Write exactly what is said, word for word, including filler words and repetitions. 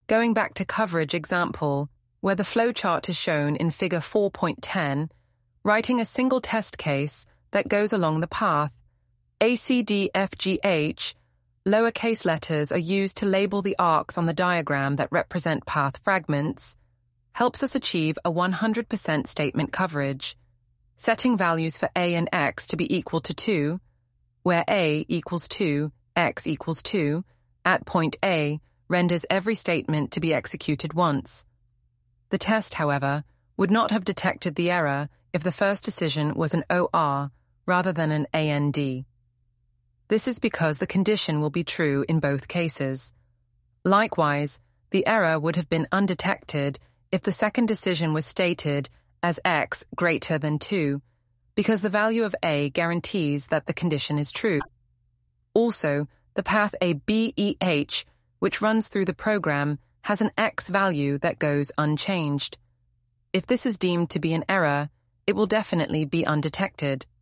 Going back to coverage example, where the flowchart is shown in figure four point ten, writing a single test case that goes along the path. A, C, D, F, G, H, lowercase letters are used to label the arcs on the diagram that represent path fragments, helps us achieve a one hundred percent statement coverage. Setting values for A and X to be equal to two, where A equals two, X equals two, at point A renders every statement to be executed once. The test, however, would not have detected the error if the first decision was an O R rather than an A N D. This is because the condition will be true in both cases. Likewise, the error would have been undetected if the second decision was stated as X greater than two, because the value of A guarantees that the condition is true. Also, the path A B E H, which runs through the program, has an X value that goes unchanged. If this is deemed to be an error, it will definitely be undetected.